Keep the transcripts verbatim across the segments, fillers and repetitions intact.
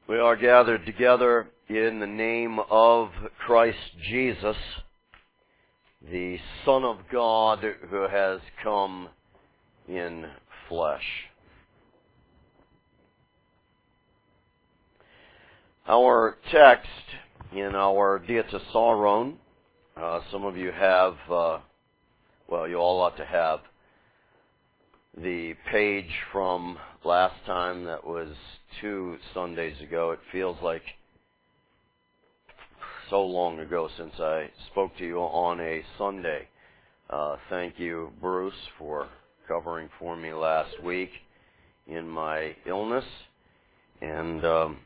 We are gathered together in the name of Christ Jesus, the Son of God who has come in flesh. Our text in our Diatessaron, uh, some of you have, uh, well, you all ought to have the page from last time that was two Sundays ago. It feels like so long ago since I spoke to you on a Sunday. Uh, thank you, Bruce, for covering for me last week in my illness. And um,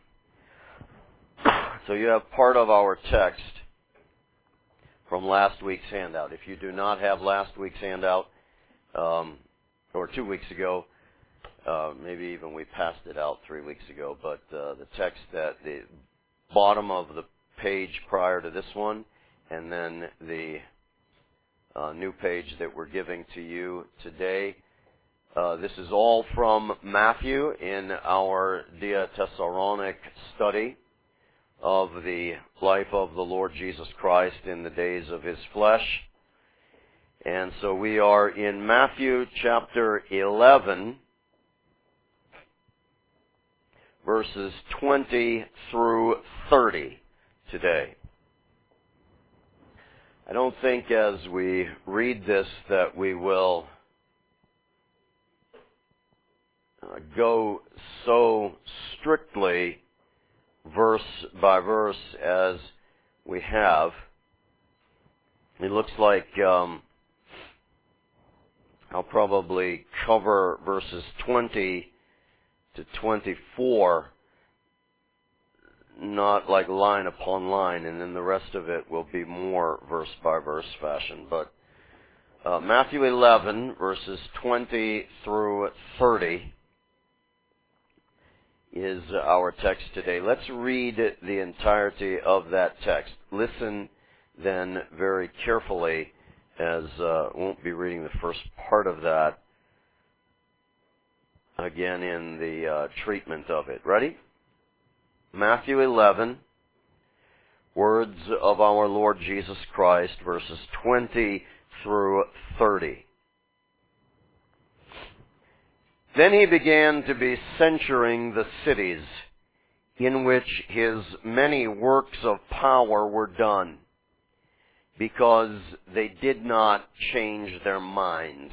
so you have part of our text from last week's handout. If you do not have last week's handout, um, or two weeks ago, uh, maybe even we passed it out three weeks ago, but uh, the text at the bottom of the page prior to this one, and then the uh, new page that we're giving to you today. Uh, this is all from Matthew in our Diatessaron study of the life of the Lord Jesus Christ in the days of His flesh. And so we are in Matthew chapter eleven, verses twenty through thirty today. I don't think as we read this that we will uh, go so strictly verse by verse as we have. It looks like um, I'll probably cover verses twenty to twenty-four, not like line upon line, and then the rest of it will be more verse by verse fashion. But uh, Matthew eleven, verses twenty through thirty is our text today. Let's read the entirety of that text. Listen then very carefully, as uh, won't be reading the first part of that again in the uh, treatment of it. Ready? Matthew eleven, words of our Lord Jesus Christ, verses twenty through thirty. Then he began to be censuring the cities in which his many works of power were done, because they did not change their minds.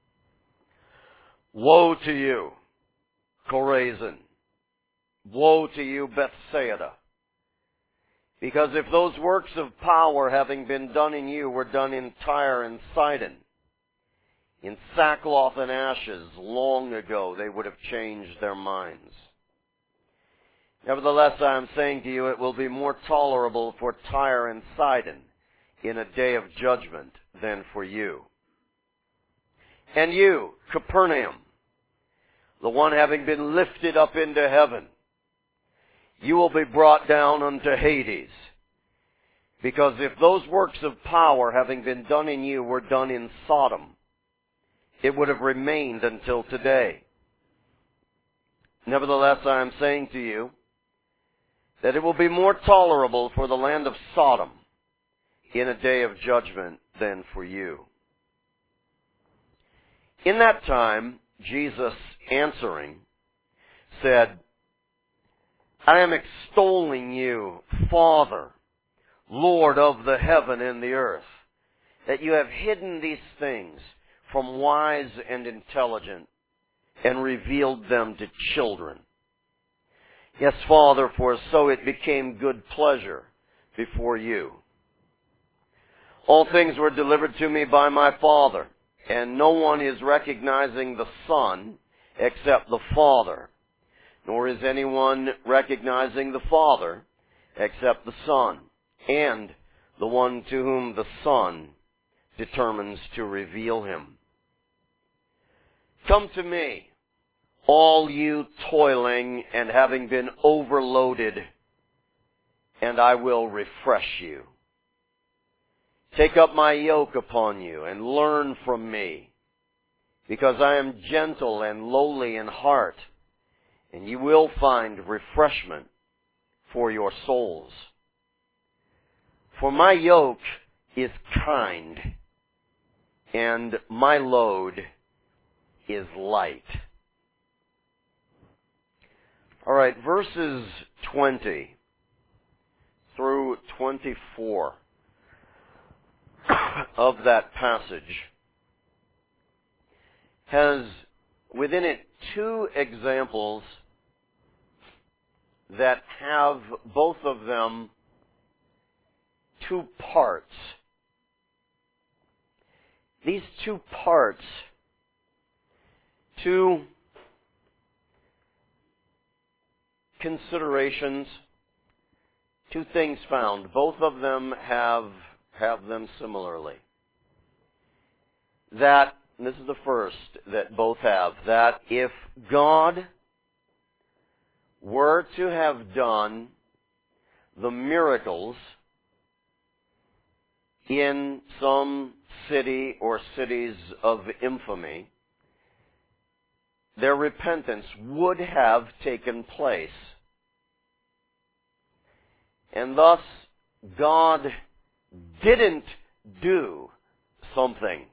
Woe to you, Chorazin! Woe to you, Bethsaida! Because if those works of power having been done in you were done in Tyre and Sidon, in sackcloth and ashes long ago they would have changed their minds. Nevertheless, I am saying to you, it will be more tolerable for Tyre and Sidon in a day of judgment than for you. And you, Capernaum, the one having been lifted up into heaven, you will be brought down unto Hades. Because if those works of power having been done in you were done in Sodom, it would have remained until today. Nevertheless, I am saying to you that it will be more tolerable for the land of Sodom in a day of judgment than for you. In that time, Jesus answering said, I am extolling you, Father, Lord of the heaven and the earth, that you have hidden these things from wise and intelligent and revealed them to children. Yes, Father, for so it became good pleasure before you. All things were delivered to me by my Father, and no one is recognizing the Son except the Father, nor is anyone recognizing the Father except the Son, and the one to whom the Son determines to reveal him. Come to me, all you toiling and having been overloaded, and I will refresh you. Take up my yoke upon you and learn from me, because I am gentle and lowly in heart, and you will find refreshment for your souls. For my yoke is kind, and my load is light. All right, verses twenty through twenty-four of that passage has within it two examples that have both of them two parts. These two parts, two considerations, two things found. Both of them have have them similarly. That, and this is the first that both have, that if God were to have done the miracles in some city or cities of infamy, their repentance would have taken place. And thus, God didn't do something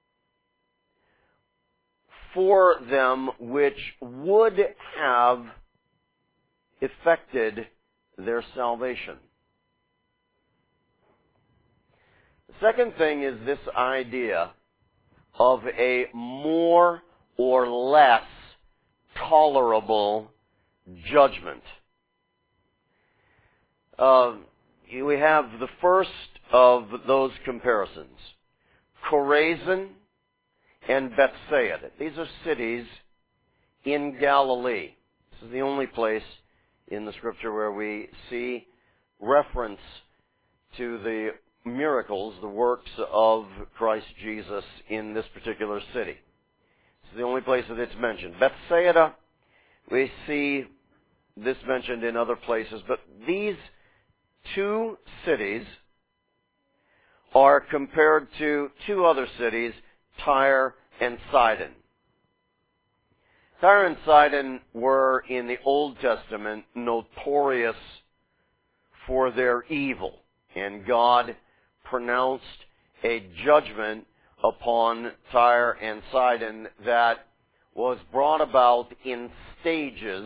for them which would have effected their salvation. The second thing is this idea of a more or less tolerable judgment. Uh, we have the first of those comparisons, Chorazin and Bethsaida. These are cities in Galilee. This is the only place in the Scripture where we see reference to the miracles, the works of Christ Jesus in this particular city. This is the only place that it's mentioned. Bethsaida, we see this mentioned in other places, but these two cities are compared to two other cities, Tyre and Sidon. Tyre and Sidon were, in the Old Testament, notorious for their evil, and God pronounced a judgment upon Tyre and Sidon that was brought about in stages,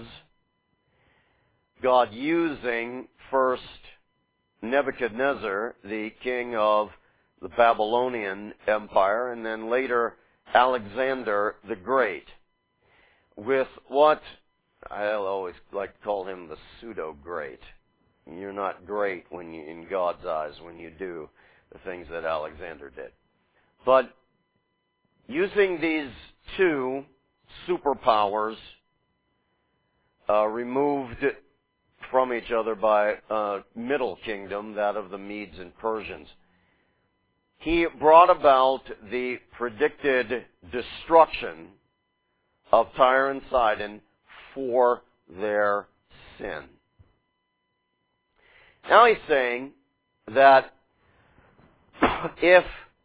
God using first Nebuchadnezzar, the king of the Babylonian Empire, and then later Alexander the Great, with what I'll always like to call him the pseudo-great. You're not great when you, in God's eyes, when you do the things that Alexander did. But using these two superpowers uh, removed from each other by a middle kingdom, that of the Medes and Persians, he brought about the predicted destruction of Tyre and Sidon for their sin. Now he's saying that if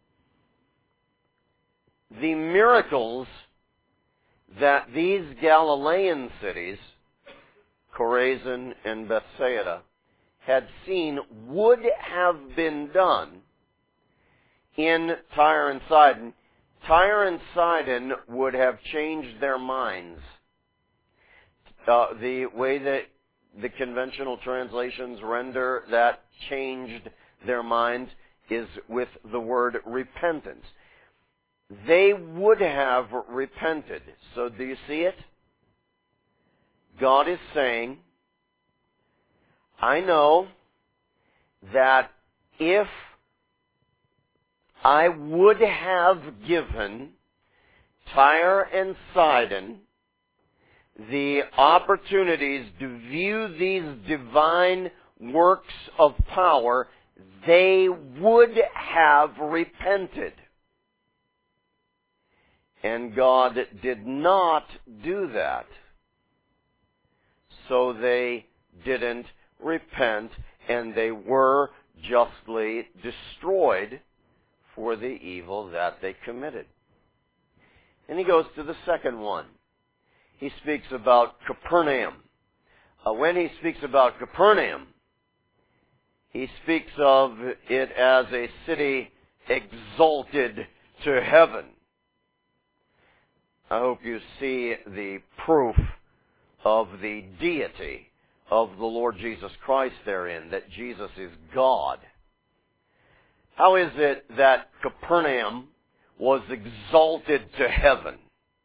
the miracles that these Galilean cities, Chorazin and Bethsaida, had seen would have been done in Tyre and Sidon, Tyre and Sidon would have changed their minds. Uh, the way that the conventional translations render that changed their minds is with the word repentance. They would have repented. So do you see it? God is saying, I know that if I would have given Tyre and Sidon the opportunities to view these divine works of power, they would have repented. And God did not do that. So they didn't repent, and they were justly destroyed for the evil that they committed. And he goes to the second one. He speaks about Capernaum, uh, when he speaks about Capernaum, he speaks of it as a city exalted to heaven. I hope you see the proof of the deity of the Lord Jesus Christ therein, that Jesus is God. How is it that Capernaum was exalted to heaven?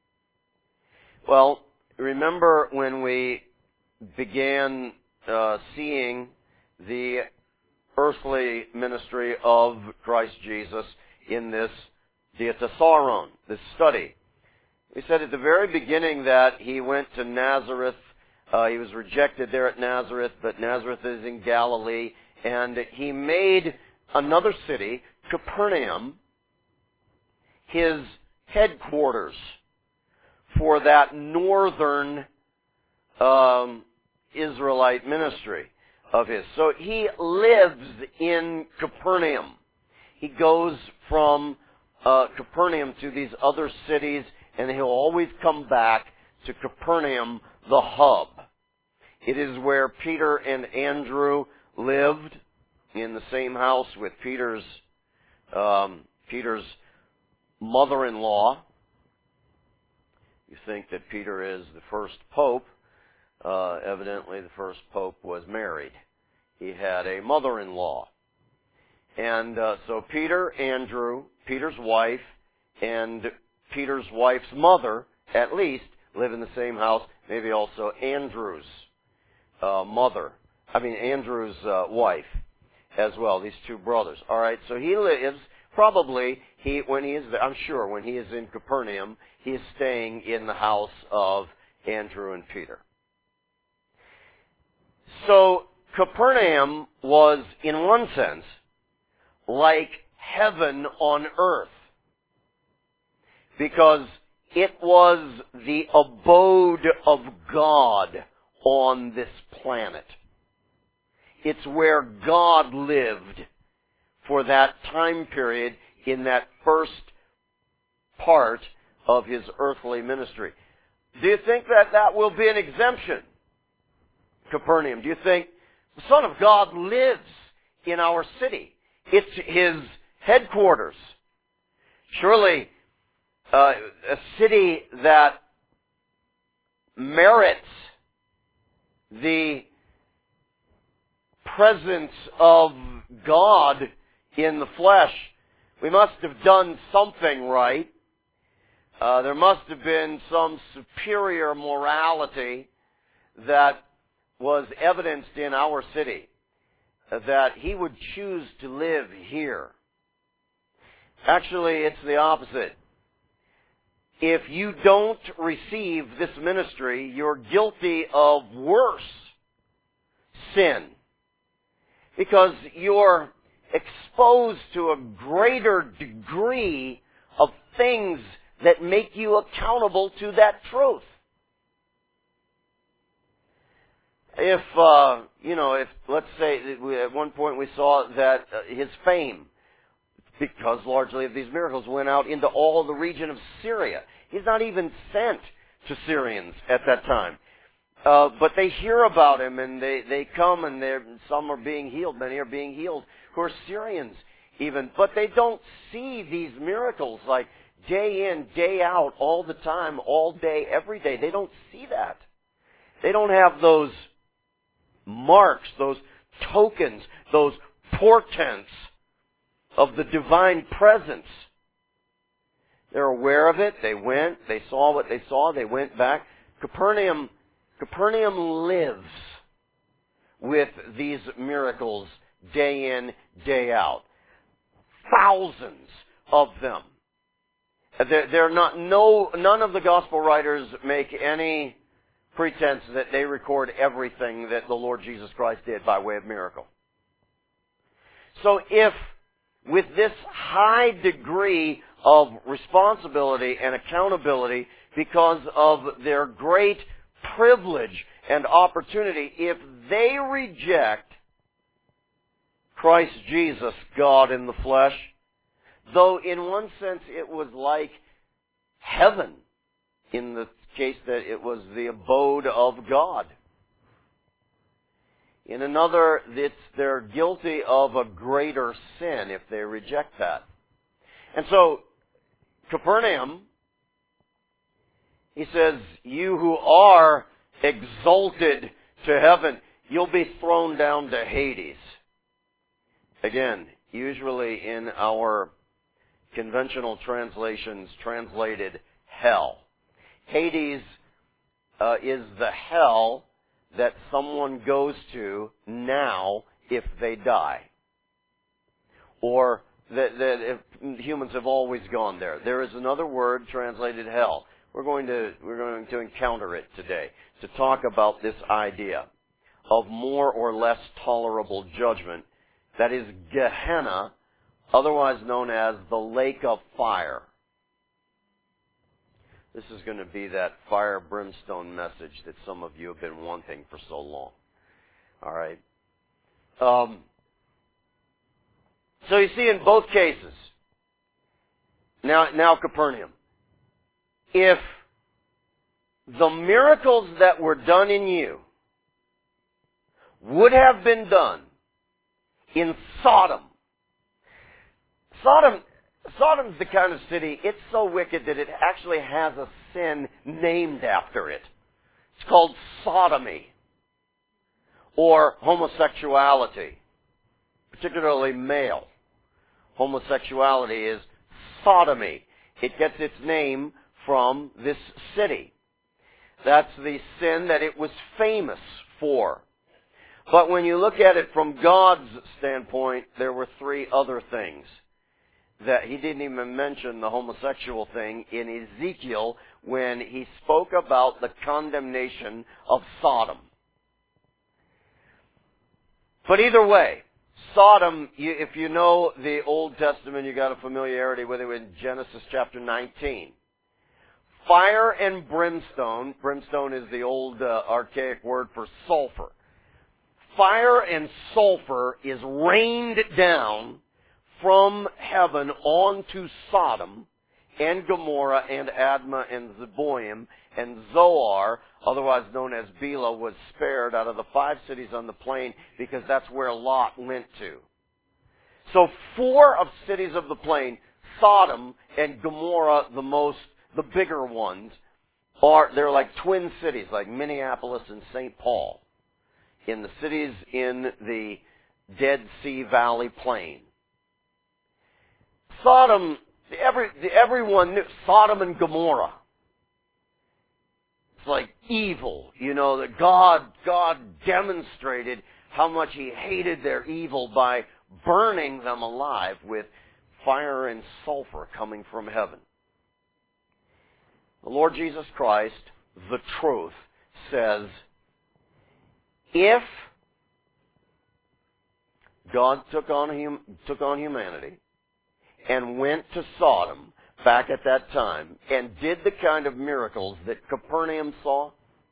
Well, remember when we began uh, seeing the earthly ministry of Christ Jesus in this diatessaron, this study. We said at the very beginning that he went to Nazareth. Uh, he was rejected there at Nazareth, but Nazareth is in Galilee, and he made another city, Capernaum, his headquarters for that northern um, Israelite ministry of his. So he lives in Capernaum. He goes from uh, Capernaum to these other cities, and he'll always come back to Capernaum, the hub. It is where Peter and Andrew lived, in the same house with Peter's um, Peter's mother-in-law. You think that Peter is the first pope. Uh, evidently, the first pope was married. He had a mother-in-law. And uh, so Peter, Andrew, Peter's wife, and Peter's wife's mother, at least, live in the same house. Maybe also Andrew's uh, mother. I mean, Andrew's uh, wife as well. These two brothers. All right, so he lives, probably, he when he is, I'm sure, when he is in Capernaum, he is staying in the house of Andrew and Peter. So, Capernaum was, in one sense, like heaven on earth, because it was the abode of God on this planet. It's where God lived for that time period in that first part of his earthly ministry. Do you think that that will be an exemption, Capernaum? Do you think the Son of God lives in our city? It's his headquarters. Surely uh, a city that merits the presence of God in the flesh, we must have done something right. Uh, there must have been some superior morality that was evidenced in our city, that he would choose to live here. Actually, it's the opposite. If you don't receive this ministry, you're guilty of worse sin, because you're exposed to a greater degree of things that make you accountable to that truth. If, uh, you know, if, let's say, at one point we saw that uh, his fame, because largely of these miracles, went out into all the region of Syria. He's not even sent to Syrians at that time. Uh, but they hear about him, and they, they come, and they're, some are being healed, many are being healed, who are Syrians even. But they don't see these miracles like day in, day out, all the time, all day, every day. They don't see that. They don't have those marks, those tokens, those portents of the divine presence. They're aware of it. They went. They saw what they saw. They went back. Capernaum, Capernaum lives with these miracles day in, day out. Thousands of them. They're, they're not. No, none of the gospel writers make any pretense that they record everything that the Lord Jesus Christ did by way of miracle. So if with this high degree of responsibility and accountability because of their great privilege and opportunity, if they reject Christ Jesus, God in the flesh, though in one sense it was like heaven, in the case that it was the abode of God, In another, it's they're guilty of a greater sin if they reject that. And so, Capernaum, he says, you who are exalted to heaven, you'll be thrown down to Hades. Again, usually in our conventional translations, translated hell. Hades uh, is the hell that someone goes to now if they die. Or that, that if humans have always gone there. There is another word translated hell. We're going to we're going to encounter it today to talk about this idea of more or less tolerable judgment. That is Gehenna, otherwise known as the lake of fire. This is going to be that fire brimstone message that some of you have been wanting for so long. All right. Um, so you see in both cases, now, now Capernaum, if the miracles that were done in you would have been done in Sodom, Sodom, Sodom's the kind of city, it's so wicked that it actually has a sin named after it. It's called sodomy, or homosexuality, particularly male. Homosexuality is sodomy. It gets its name from this city. That's the sin that it was famous for. But when you look at it from God's standpoint, there were three other things. That he didn't even mention the homosexual thing in Ezekiel when he spoke about the condemnation of Sodom. But either way, Sodom, if you know the Old Testament, you got a familiarity with it in Genesis chapter nineteen. Fire and brimstone, brimstone is the old uh, archaic word for sulfur. Fire and sulfur is rained down from heaven onto Sodom and Gomorrah and Admah and Zeboim, and Zoar, otherwise known as Bela, was spared out of the five cities on the plain because that's where Lot went to. So four of cities of the plain, Sodom and Gomorrah, the most, the bigger ones, are, they're like twin cities, like Minneapolis and Saint Paul, in the cities in the Dead Sea Valley plain. Sodom, every, everyone knew Sodom and Gomorrah. It's like evil, you know, that God, God demonstrated how much He hated their evil by burning them alive with fire and sulfur coming from heaven. The Lord Jesus Christ, the truth, says, if God took on hum, took on humanity and went to Sodom back at that time and did the kind of miracles that Capernaum saw,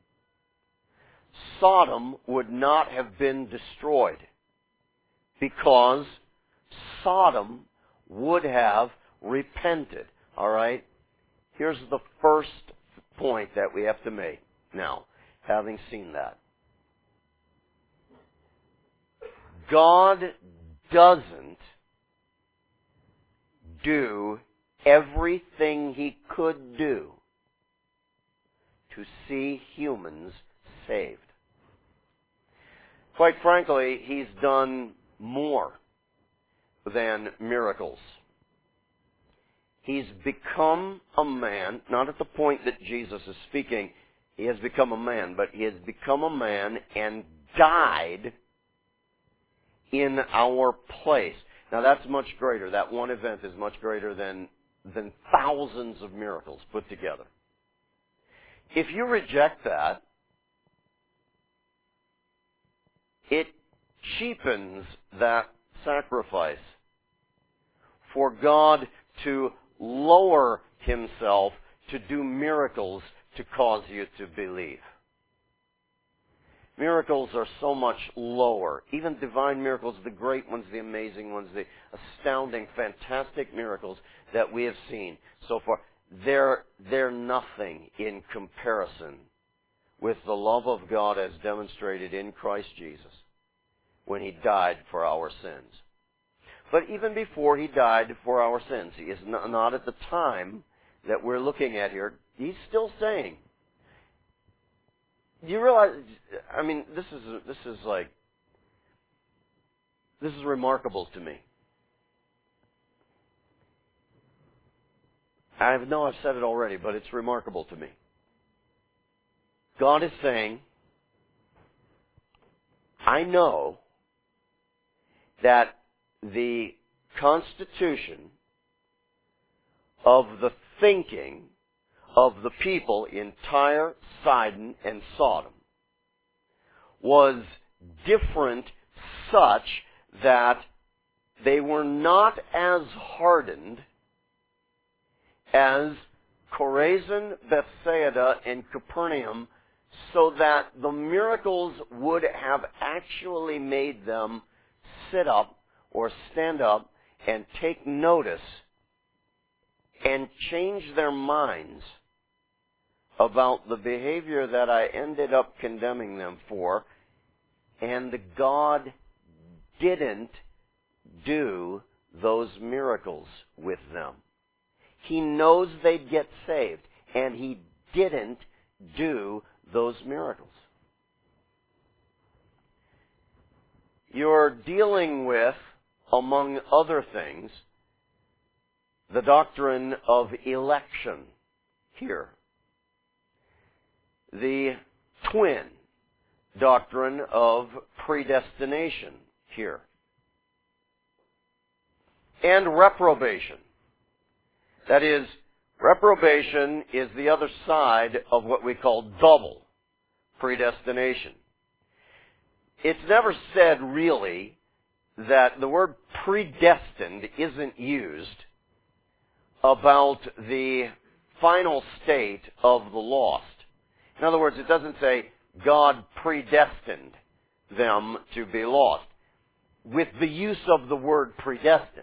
Sodom would not have been destroyed because Sodom would have repented. All right? Here's the first point that we have to make now, having seen that. God doesn't do everything He could do to see humans saved. Quite frankly, He's done more than miracles. He's become a man, not at the point that Jesus is speaking, He has become a man, but He has become a man and died in our place. Now that's much greater. That one event is much greater than, than thousands of miracles put together. If you reject that, it cheapens that sacrifice for God to lower Himself to do miracles to cause you to believe. Miracles are so much lower. Even divine miracles, the great ones, the amazing ones, the astounding, fantastic miracles that we have seen so far, they're, they're nothing in comparison with the love of God as demonstrated in Christ Jesus. when He died for our sins. But even before He died for our sins, He is not at the time that we're looking at here. He's still saying, do you realize, I mean, this is, this is like, this is remarkable to me. I know I've said it already, but it's remarkable to me. God is saying, I know that the constitution of the thinking of the people in Tyre, Sidon, and Sodom was different such that they were not as hardened as Chorazin, Bethsaida, and Capernaum, so that the miracles would have actually made them sit up or stand up and take notice and change their minds about the behavior that I ended up condemning them for, and God didn't do those miracles with them. He knows they'd get saved, and He didn't do those miracles. You're dealing with, among other things, the doctrine of election here. The twin doctrine of predestination here. And reprobation. That is, reprobation is the other side of what we call double predestination. It's never said really that the word predestined isn't used about the final state of the lost. In other words, it doesn't say God predestined them to be lost with the use of the word predestined.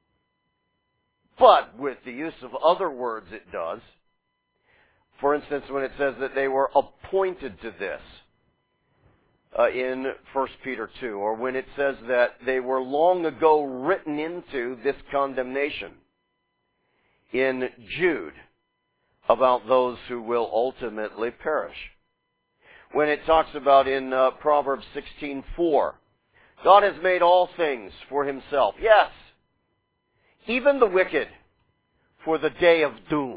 But with the use of other words it does. For instance, when it says that they were appointed to this uh, in First Peter two, or when it says that they were long ago written into this condemnation in Jude about those who will ultimately perish. When it talks about in uh, Proverbs sixteen four, God has made all things for Himself. Yes, even the wicked for the day of doom.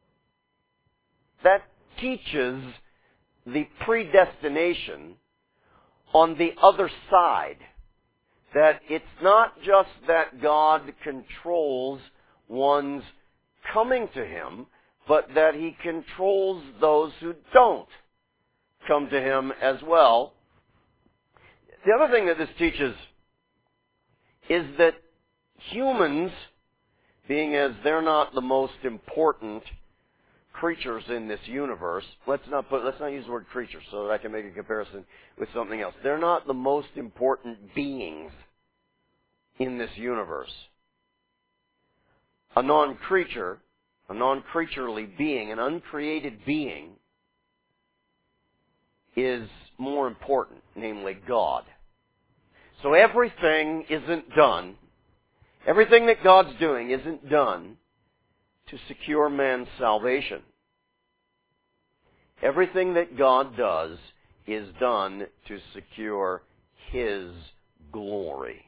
That teaches the predestination on the other side. That it's not just that God controls one's coming to Him, but that He controls those who don't come to Him as well. The other thing that this teaches is that humans, being as they're not the most important creatures in this universe, let's not put, let's not use the word creature so that I can make a comparison with something else. They're not the most important beings in this universe. A non-creature, a non-creaturely being, an uncreated being, is more important, namely God. So everything isn't done, everything that God's doing isn't done to secure man's salvation. Everything that God does is done to secure His glory.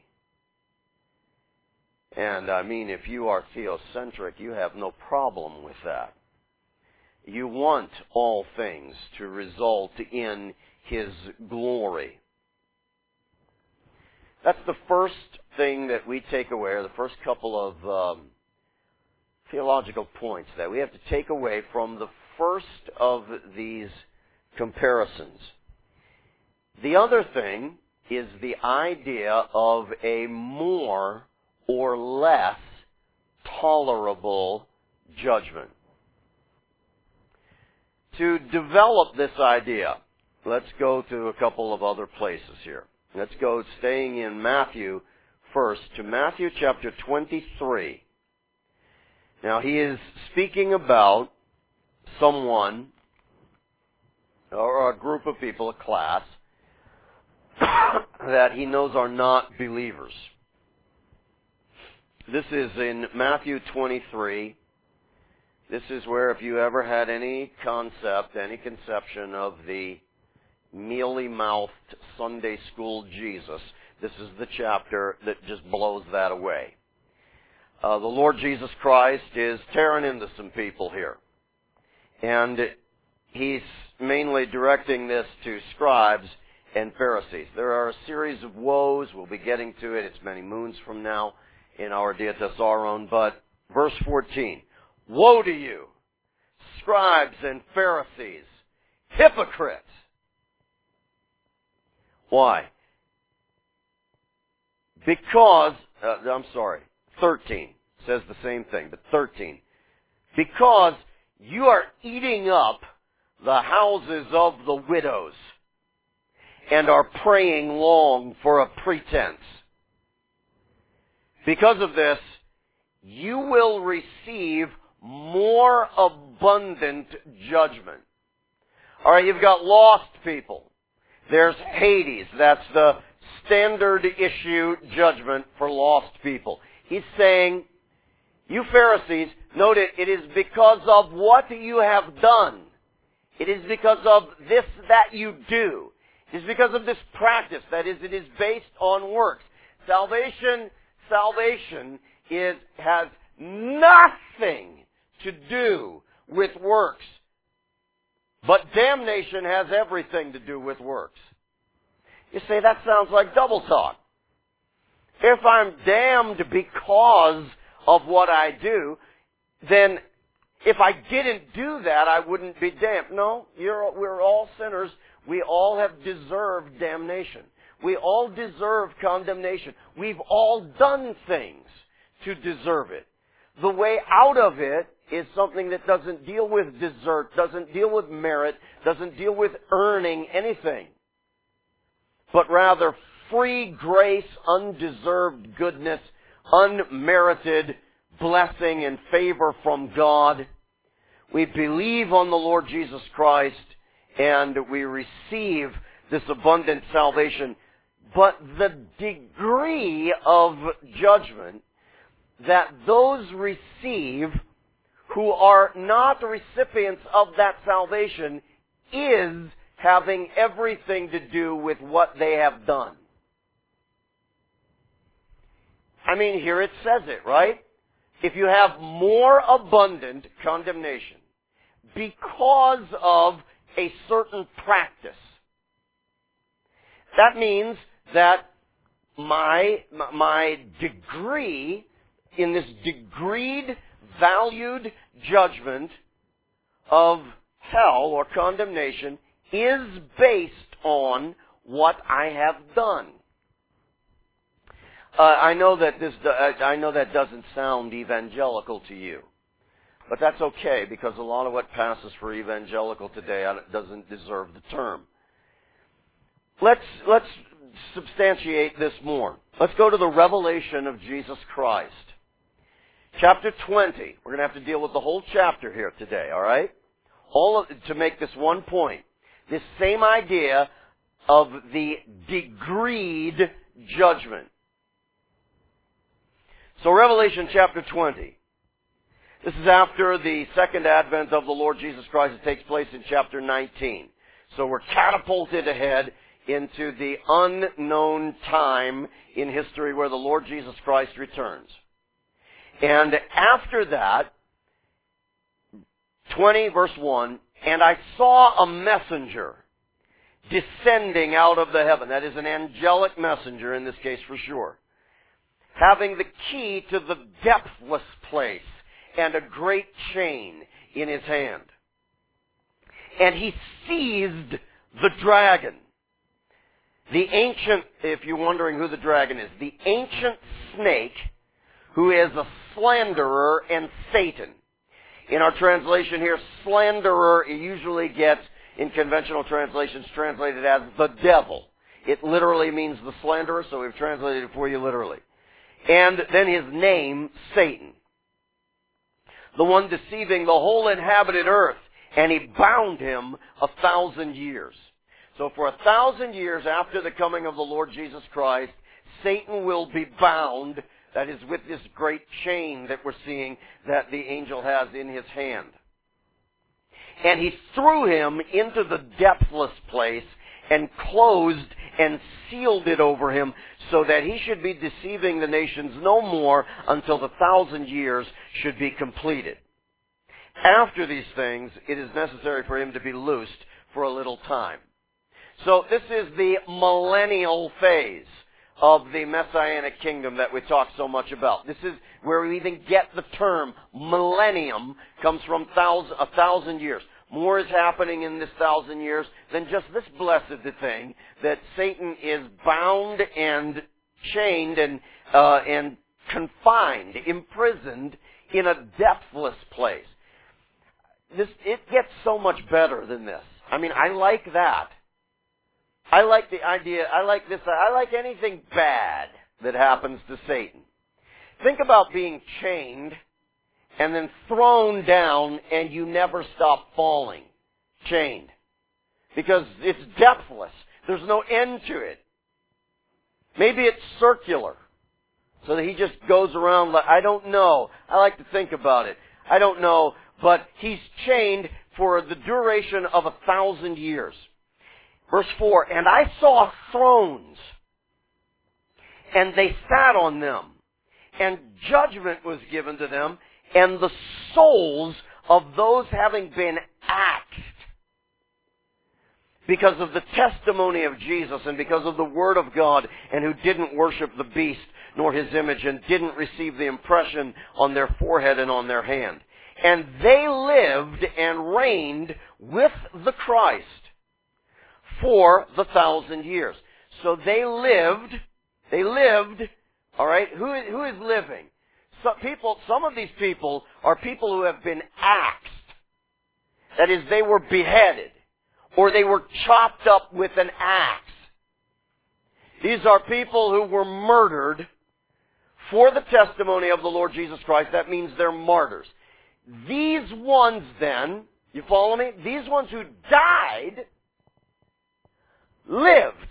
And I mean, if you are theocentric, you have no problem with that. You want all things to result in His glory. That's the first thing that we take away, or the first couple of um, theological points that we have to take away from the first of these comparisons. The other thing is the idea of a more or less tolerable judgment. To develop this idea, let's go to a couple of other places here. Let's go, staying in Matthew first, to Matthew chapter twenty-three. Now, he is speaking about someone, or a group of people, a class, that he knows are not believers. This is in Matthew twenty-three. This is where, if you ever had any concept, any conception of the mealy-mouthed Sunday school Jesus, this is the chapter that just blows that away. Uh, the Lord Jesus Christ is tearing into some people here. And he's mainly directing this to scribes and Pharisees. There are a series of woes. We'll be getting to it. It's many moons from now in our Diatessaron. But verse fourteen, woe to you, scribes and Pharisees, hypocrites! Why? Because, uh, I'm sorry, thirteen says the same thing, but thirteen. Because you are eating up the houses of the widows and are praying long for a pretense. Because of this, you will receive more abundant judgment. All right, you've got lost people. There's Hades. That's the standard issue judgment for lost people. He's saying, you Pharisees, note it, it is because of what you have done. It is because of this that you do. It is because of this practice. That is, it is based on works. Salvation, salvation is, has nothing to do with works. But damnation has everything to do with works. You say, that sounds like double talk. If I'm damned because of what I do, then if I didn't do that, I wouldn't be damned. No, you're, we're all sinners. We all have deserved damnation. We all deserve condemnation. We've all done things to deserve it. The way out of it is something that doesn't deal with desert, doesn't deal with merit, doesn't deal with earning anything, but rather free grace, undeserved goodness, unmerited blessing and favor from God. We believe on the Lord Jesus Christ and we receive this abundant salvation. But the degree of judgment that those receive who are not recipients of that salvation is having everything to do with what they have done. I mean, here it says it, right? If you have more abundant condemnation because of a certain practice, that means that my, my degree in this degreed, valued judgment of hell or condemnation is based on what I have done. Uh, I know that this. Uh, I know that doesn't sound evangelical to you, but that's okay because a lot of what passes for evangelical today doesn't deserve the term. Let's let's substantiate this more. Let's go to the revelation of Jesus Christ, chapter twenty. We're going to have to deal with the whole chapter here today. All right, all of, to make this one point. This same idea of the degreed judgment. So Revelation chapter twenty. This is after the second advent of the Lord Jesus Christ. It takes place in chapter nineteen. So we're catapulted ahead into the unknown time in history where the Lord Jesus Christ returns. And after that, twenty verse one, and I saw a messenger descending out of the heaven. That is an angelic messenger in this case for sure. Having the key to the depthless place and a great chain in his hand. And he seized the dragon. The ancient, if you're wondering who the dragon is, the ancient snake who is a slanderer and Satan. In our translation here, slanderer usually gets, in conventional translations, translated as the devil. It literally means the slanderer, so we've translated it for you literally. And then his name, Satan. The one deceiving the whole inhabited earth. And he bound him a thousand years. So for a thousand years after the coming of the Lord Jesus Christ, Satan will be bound, that is with this great chain that we're seeing that the angel has in his hand. And he threw him into the depthless place and closed and sealed it over him so that he should be deceiving the nations no more until the thousand years should be completed. After these things, it is necessary for him to be loosed for a little time. So this is the millennial phase of the Messianic kingdom that we talk so much about. This is where we even get the term millennium, comes from thousand, a thousand years. More is happening in this thousand years than just this blessed thing, that Satan is bound and chained and uh, and confined, imprisoned in a depthless place. This, it gets so much better than this. I mean, I like that. I like the idea, I like this, I like anything bad that happens to Satan. Think about being chained and then thrown down and you never stop falling. Chained. Because it's depthless. There's no end to it. Maybe it's circular. So that he just goes around like, I don't know. I like to think about it. I don't know. But he's chained for the duration of a thousand years. Verse four, and I saw thrones, and they sat on them, and judgment was given to them, and the souls of those having been axed because of the testimony of Jesus and because of the Word of God, and who didn't worship the beast nor his image and didn't receive the impression on their forehead and on their hand. And they lived and reigned with the Christ for the thousand years. So they lived, they lived, all right, who is, who is living? Some people, some of these people are people who have been axed. That is, they were beheaded, or they were chopped up with an axe. These are people who were murdered for the testimony of the Lord Jesus Christ. That means they're martyrs. These ones then, you follow me? These ones who died lived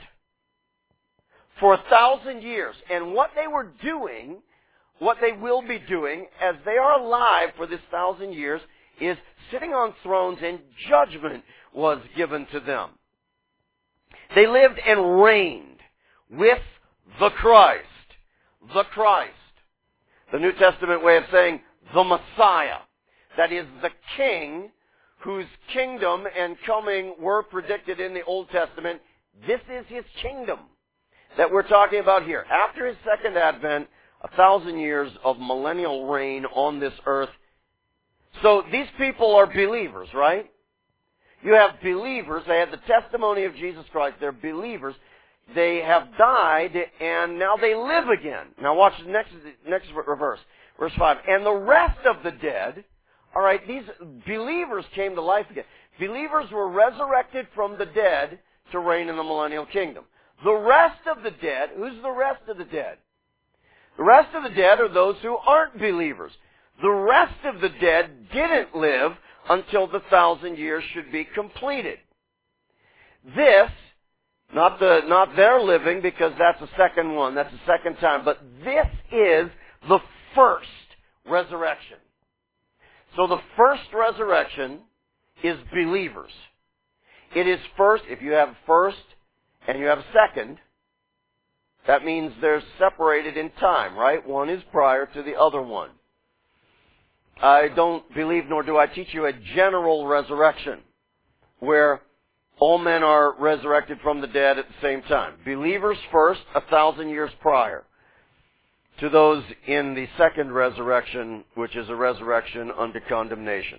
for a thousand years. And what they were doing, what they will be doing as they are alive for this thousand years, is sitting on thrones, and judgment was given to them. They lived and reigned with the Christ. The Christ. The New Testament way of saying the Messiah. That is the King whose kingdom and coming were predicted in the Old Testament. This is his kingdom that we're talking about here. After his second advent, a thousand years of millennial reign on this earth. So these people are believers, right? You have believers. They had the testimony of Jesus Christ. They're believers. They have died, and now they live again. Now watch the next, next verse. Verse five. And the rest of the dead, all right, these believers came to life again. Believers were resurrected from the dead to reign in the millennial kingdom. The rest of the dead, who's the rest of the dead? The rest of the dead are those who aren't believers. The rest of the dead didn't live until the thousand years should be completed. This, not the, not their living, because that's the second one, that's the second time, but this is the first resurrection. So the first resurrection is believers. It is first, if you have first and you have second, that means they're separated in time, right? One is prior to the other one. I don't believe, nor do I teach you, a general resurrection where all men are resurrected from the dead at the same time. Believers first, a thousand years prior to those in the second resurrection, which is a resurrection unto condemnation.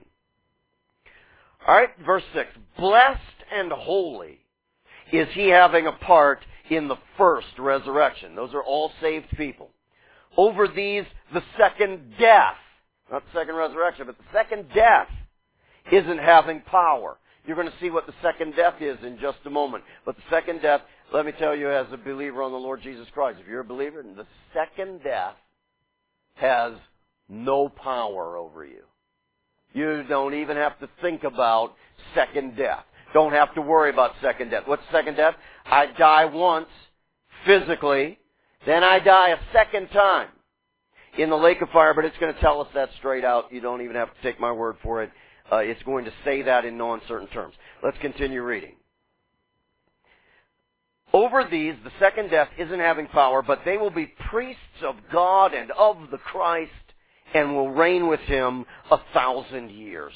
All right, verse six. Blessed and holy is he having a part in the first resurrection. Those are all saved people. Over these, the second death, not the second resurrection, but the second death isn't having power. You're going to see what the second death is in just a moment. But the second death, let me tell you as a believer on the Lord Jesus Christ, if you're a believer, the second death has no power over you. You don't even have to think about second death. don't have to worry about second death. What's second death? I die once, physically, then I die a second time in the lake of fire, but it's going to tell us that straight out. You don't even have to take my word for it. Uh, it's going to say that in no uncertain terms. Let's continue reading. Over these, the second death isn't having power, but they will be priests of God and of the Christ, and will reign with him a thousand years.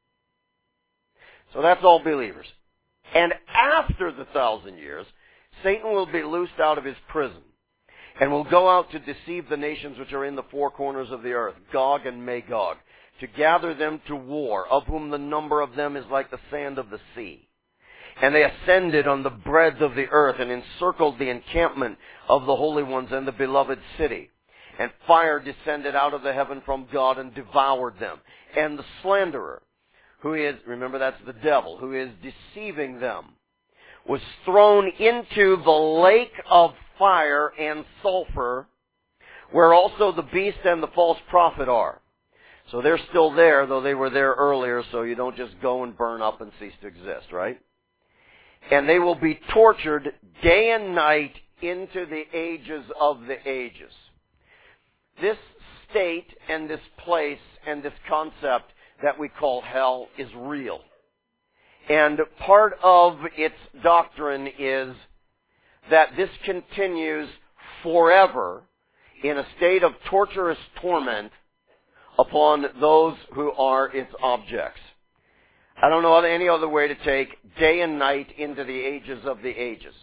So that's all believers. And after the thousand years, Satan will be loosed out of his prison, and will go out to deceive the nations which are in the four corners of the earth, Gog and Magog, to gather them to war, of whom the number of them is like the sand of the sea. And they ascended on the breadth of the earth, and encircled the encampment of the holy ones and the beloved city. And fire descended out of the heaven from God and devoured them. And the slanderer, who is, remember that's the devil, who is deceiving them, was thrown into the lake of fire and sulfur, where also the beast and the false prophet are. So they're still there, though they were there earlier, so you don't just go and burn up and cease to exist, right? And they will be tortured day and night into the ages of the ages. This state and this place and this concept that we call hell is real. And part of its doctrine is that this continues forever in a state of torturous torment upon those who are its objects. I don't know any other way to take day and night into the ages of the ages.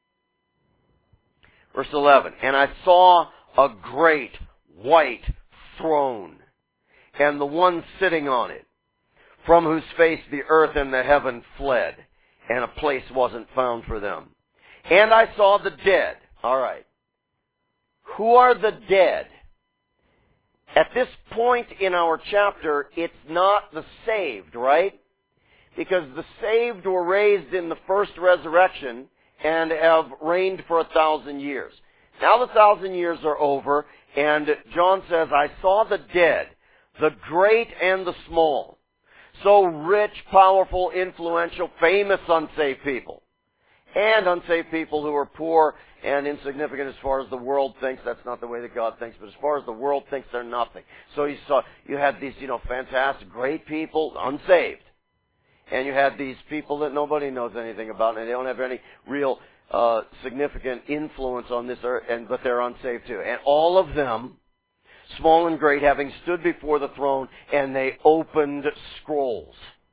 Verse eleven, and I saw a great white throne, and the one sitting on it, from whose face the earth and the heaven fled, and a place wasn't found for them. And I saw the dead. All right. Who are the dead? At this point in our chapter, it's not the saved, right? Because the saved were raised in the first resurrection and have reigned for a thousand years. Now the thousand years are over, and John says, I saw the dead, the great and the small. So rich, powerful, influential, famous unsaved people. And unsaved people who are poor and insignificant as far as the world thinks. That's not the way that God thinks, but as far as the world thinks, they're nothing. So you saw, you had these, you know, fantastic, great people, unsaved. And you had these people that nobody knows anything about, and they don't have any real uh, significant influence on this earth, and, but they're unsaved too. And all of them, small and great, having stood before the throne, and they opened scrolls.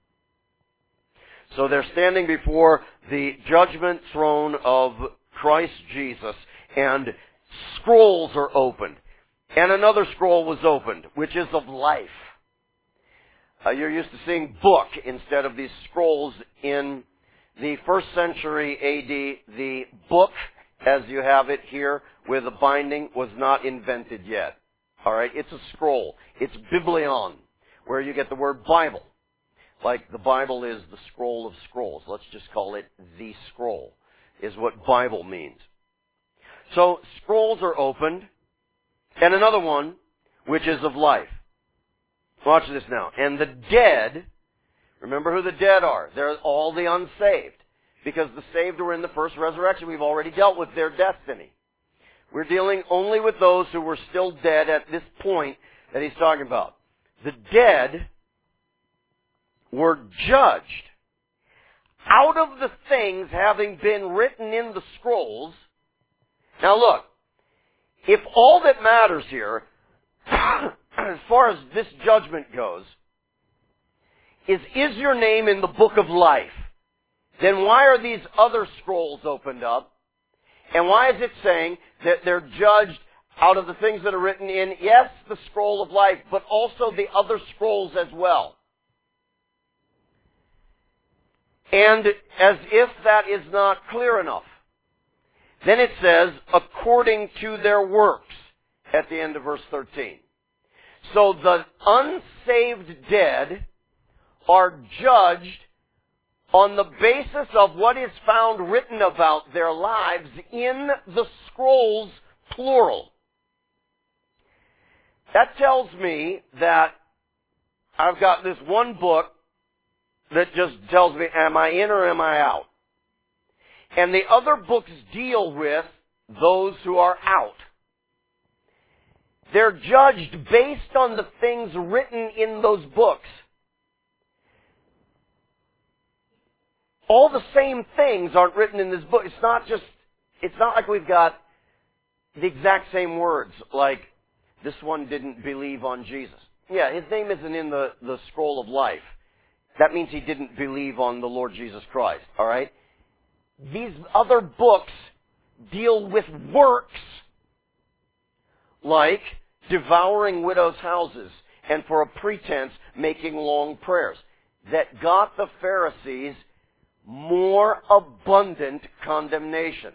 So they're standing before the judgment throne of Christ Jesus, and scrolls are opened. And another scroll was opened, which is of life. Uh, you're used to seeing book instead of these scrolls. In the first century A D, the book, as you have it here, with a binding, was not invented yet. All right, it's a scroll. It's biblion, where you get the word Bible. Like the Bible is the scroll of scrolls. Let's just call it the scroll, is what Bible means. So scrolls are opened, and another one, which is of life. Watch this now. And the dead, remember who the dead are. They're all the unsaved. Because the saved were in the first resurrection. We've already dealt with their destiny. We're dealing only with those who were still dead at this point that he's talking about. The dead were judged out of the things having been written in the scrolls. Now look, if all that matters here, as far as this judgment goes, is, is your name in the book of life? Then why are these other scrolls opened up? And why is it saying that they're judged out of the things that are written in, yes, the scroll of life, but also the other scrolls as well? And as if that is not clear enough, then it says, according to their works, at the end of verse thirteen. So the unsaved dead are judged on the basis of what is found written about their lives in the scrolls, plural. That tells me that I've got this one book that just tells me, am I in or am I out? And the other books deal with those who are out. They're judged based on the things written in those books. All the same things aren't written in this book. It's not just, it's not like we've got the exact same words, like this one didn't believe on Jesus. Yeah, his name isn't in the, the scroll of life. That means he didn't believe on the Lord Jesus Christ, all right? These other books deal with works like devouring widows' houses and for a pretense making long prayers that got the Pharisees more abundant condemnation.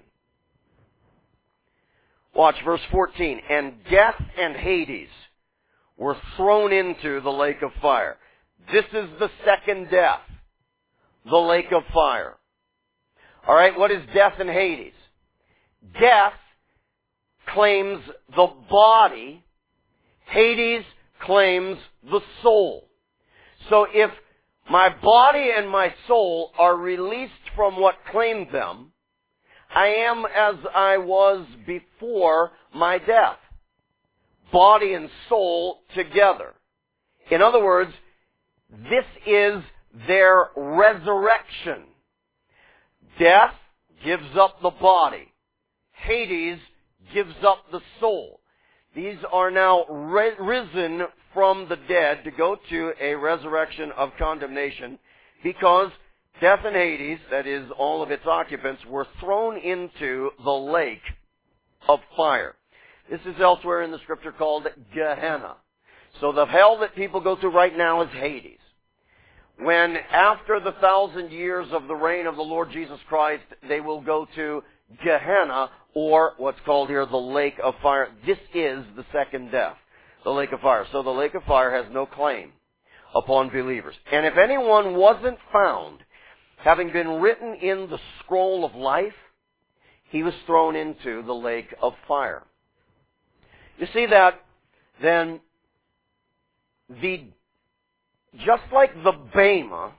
Watch verse fourteen. And death and Hades were thrown into the lake of fire. This is the second death, the lake of fire. All right, what is death and Hades? Death claims the body. Hades claims the soul. So if my body and my soul are released from what claimed them, I am as I was before my death. Body and soul together. In other words, this is their resurrection. Death gives up the body. Hades gives up the soul. These are now ri- risen from the dead to go to a resurrection of condemnation because death and Hades, that is all of its occupants, were thrown into the lake of fire. This is elsewhere in the scripture called Gehenna. So the hell that people go through right now is Hades. When after the thousand years of the reign of the Lord Jesus Christ, they will go to Gehenna, or what's called here the lake of fire. This is the second death, the lake of fire. So the lake of fire has no claim upon believers. And if anyone wasn't found having been written in the scroll of life, he was thrown into the lake of fire. You see that then the just like the Bema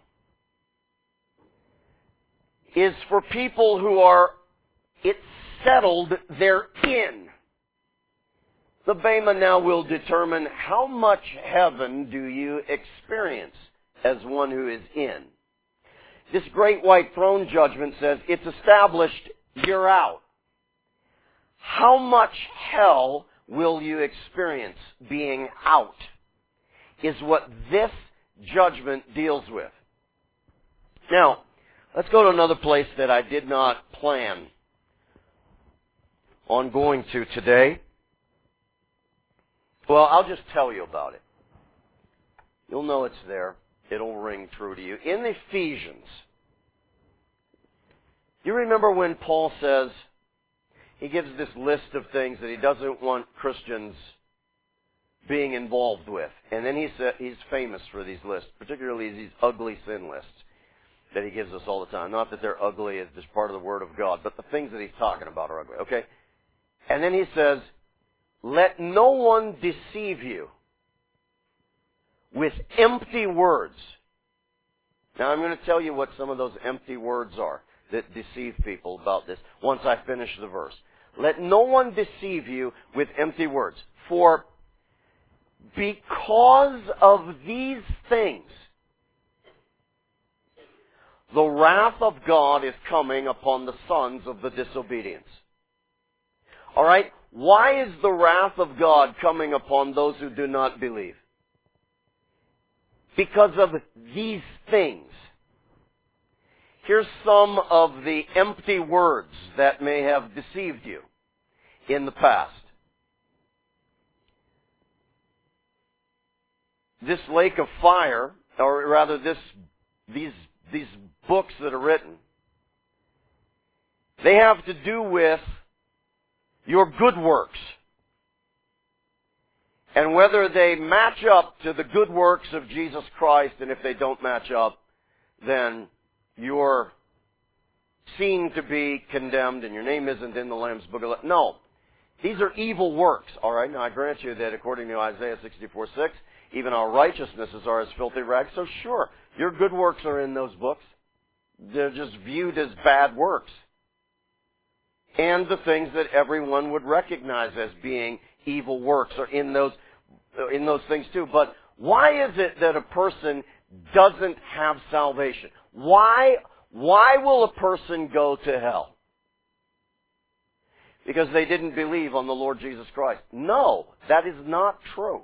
is for people who are, it's settled, they're in. The Bema now will determine how much heaven do you experience as one who is in. This great white throne judgment says it's established, you're out. How much hell will you experience being out is what this judgment deals with. Now, let's go to another place that I did not plan on going to today. Well, I'll just tell you about it. You'll know it's there. It'll ring true to you. In Ephesians, you remember when Paul says, he gives this list of things that he doesn't want Christians being involved with. And then he's, uh, he's famous for these lists, particularly these ugly sin lists that he gives us all the time. Not that they're ugly as just part of the Word of God, but the things that he's talking about are ugly, okay? And then he says, let no one deceive you with empty words. Now I'm going to tell you what some of those empty words are that deceive people about this once I finish the verse. Let no one deceive you with empty words. For because of these things, the wrath of God is coming upon the sons of the disobedience. All right? Why is the wrath of God coming upon those who do not believe? Because of these things. Here's some of the empty words that may have deceived you in the past. This lake of fire, or rather this, these, these books that are written, they have to do with your good works. And whether they match up to the good works of Jesus Christ, and if they don't match up, then you're seen to be condemned and your name isn't in the Lamb's Book of Life. No. These are evil works, all right? Now, I grant you that according to Isaiah sixty-four six, even our righteousnesses are as filthy rags. So sure, Your good works are in those books. They're just viewed as bad works. And the things that everyone would recognize as being evil works are in those, in those things too. But why is it that a person doesn't have salvation? Why, why will a person go to hell? Because they didn't believe on the Lord Jesus Christ. No, that is not true.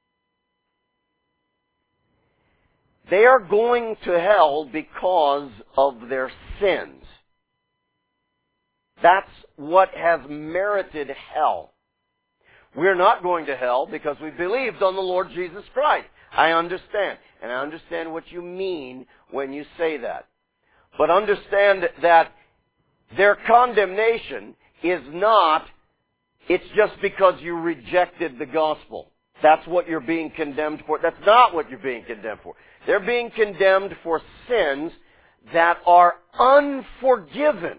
They are going to hell because of their sins. That's what has merited hell. We're not going to hell because we believed on the Lord Jesus Christ. I understand. And I understand what you mean when you say that. But understand that their condemnation is not, it's just because you rejected the gospel. That's what you're being condemned for. That's not what you're being condemned for. They're being condemned for sins that are unforgiven.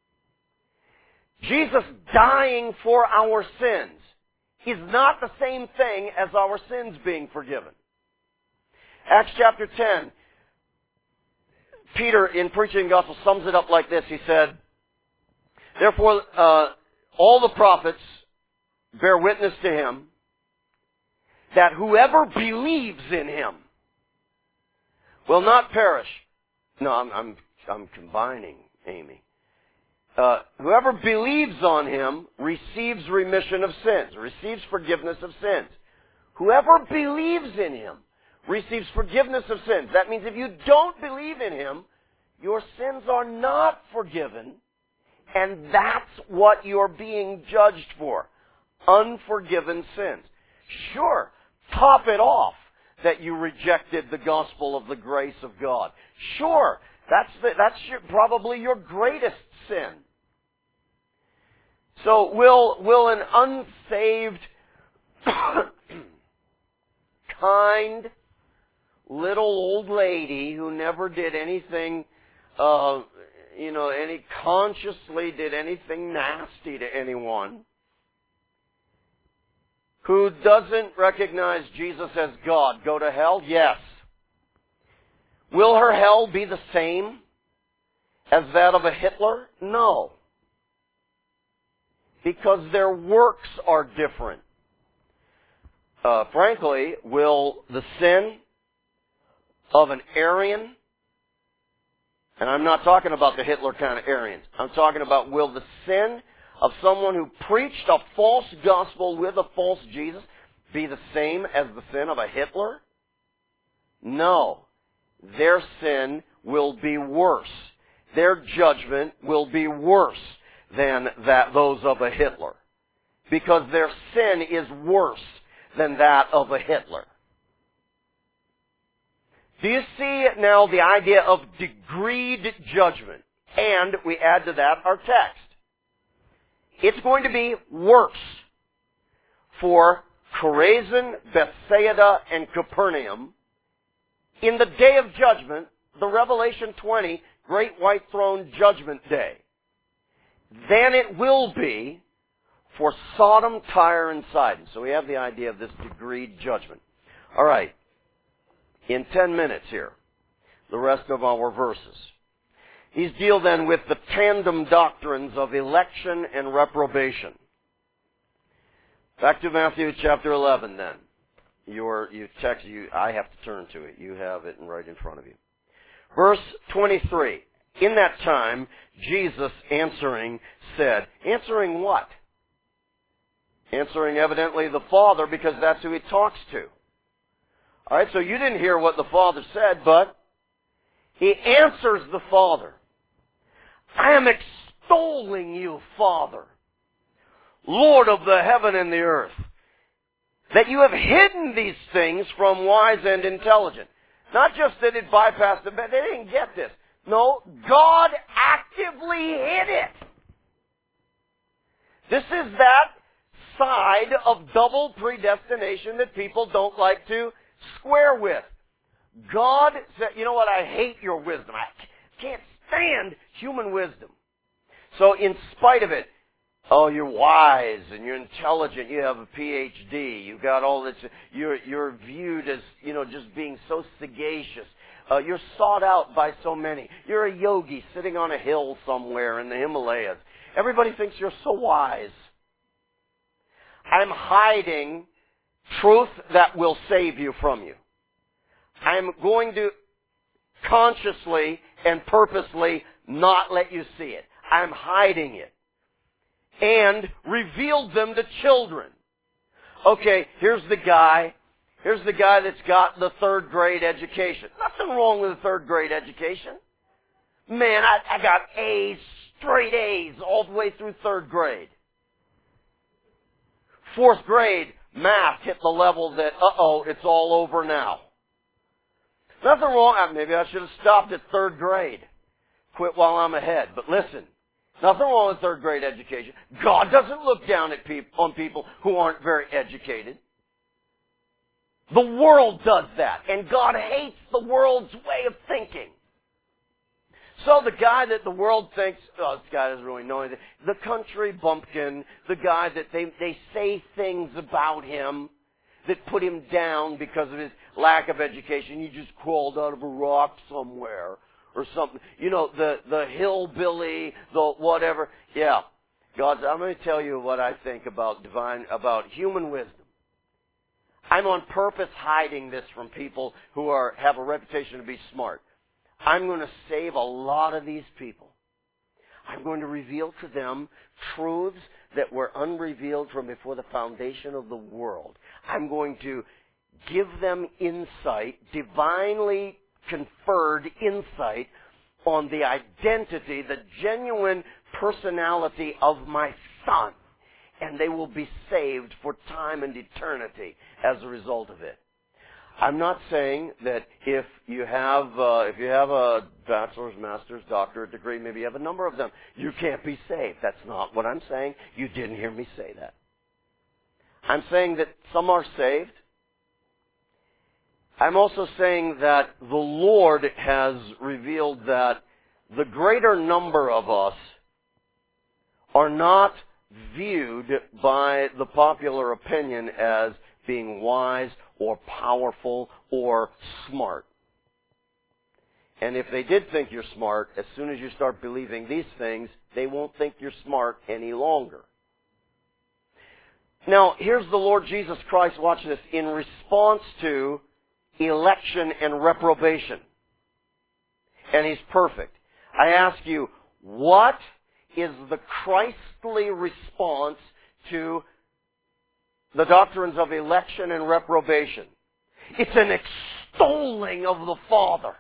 Jesus dying for our sins is not the same thing as our sins being forgiven. Acts chapter ten, Peter, in preaching the gospel, sums it up like this. He said, therefore, uh, all the prophets bear witness to him that whoever believes in him will not perish. No, I'm, I'm, I'm combining, Amy. Uh, whoever believes on him receives remission of sins, receives forgiveness of sins. Whoever believes in him receives forgiveness of sins. That means if you don't believe in him, your sins are not forgiven, and that's what you're being judged for. Unforgiven sins. Sure, top it off that you rejected the gospel of the grace of God. Sure, that's the, that's your, probably your greatest sin. So will will an unsaved, kind, little old lady who never did anything, uh, you know, any consciously did anything nasty to anyone, who doesn't recognize Jesus as God, go to hell? Yes. Will her hell be the same as that of a Hitler? No. Because their works are different. Uh, frankly, will the sin of an Aryan, and I'm not talking about the Hitler kind of Aryans, I'm talking about will the sin of someone who preached a false gospel with a false Jesus be the same as the sin of a Hitler? No. Their sin will be worse. Their judgment will be worse than that those of a Hitler. Because their sin is worse than that of a Hitler. Do you see now the idea of degreed judgment? And we add to that our text. It's going to be worse for Chorazin, Bethsaida, and Capernaum in the day of judgment, the Revelation twenty Great White Throne Judgment Day, than it will be for Sodom, Tyre, and Sidon. So we have the idea of this degreed judgment. All right. In ten minutes here, the rest of our verses. These deal then with the tandem doctrines of election and reprobation. Back to Matthew chapter eleven then. Your, you text, you, I have to turn to it. You have it right in front of you. Verse twenty-three. In that time, Jesus answering said, answering what? Answering evidently the Father, because that's who he talks to. Alright, so you didn't hear what the Father said, but he answers the Father. I am extolling you, Father, Lord of the heaven and the earth, that you have hidden these things from wise and intelligent. Not just that it bypassed them, but they didn't get this. No, God actively hid it. This is that side of double predestination that people don't like to square with. God said, you know what, I hate your wisdom. I can't stand human wisdom. So in spite of it, oh, you're wise and you're intelligent. You have a P H D. You've got all this. You're, you're viewed as, you know, just being so sagacious. Uh, you're sought out by so many. You're a yogi sitting on a hill somewhere in the Himalayas. Everybody thinks you're so wise. I'm hiding truth that will save you from you. I'm going to consciously and purposely not let you see it. I'm hiding it. And revealed them to children. Okay, here's the guy. Here's the guy that's got the third grade education. Nothing wrong with a third grade education. Man, I, I got A's, straight A's, all the way through third grade. Fourth grade, math hit the level that, uh-oh, it's all over now. Nothing wrong. Maybe I should have stopped at third grade. Quit while I'm ahead. But listen, nothing wrong with third grade education. God doesn't look down at people, on people who aren't very educated. The world does that. And God hates the world's way of thinking. So the guy that the world thinks, oh, this guy doesn't really know anything. The country bumpkin, the guy that they, they say things about him that put him down because of his lack of education. He just crawled out of a rock somewhere or something. You know, the, the hillbilly, the whatever. Yeah. God's, I'm going to tell you what I think about divine, about human wisdom. I'm on purpose hiding this from people who are, have a reputation to be smart. I'm going to save a lot of these people. I'm going to reveal to them truths that were unrevealed from before the foundation of the world. I'm going to give them insight, divinely conferred insight on the identity, the genuine personality of my Son. And they will be saved for time and eternity as a result of it. I'm not saying that if you have uh, if you have a bachelor's, master's, doctorate degree, maybe you have a number of them, you can't be saved. That's not what I'm saying. You didn't hear me say that. I'm saying that some are saved. I'm also saying that the Lord has revealed that the greater number of us are not viewed by the popular opinion as being wise or powerful or smart. And if they did think you're smart, as soon as you start believing these things, they won't think you're smart any longer. Now, here's the Lord Jesus Christ, watch this, in response to election and reprobation. And He's perfect. I ask you, what is the Christly response to the doctrines of election and reprobation? It's an extolling of the Father.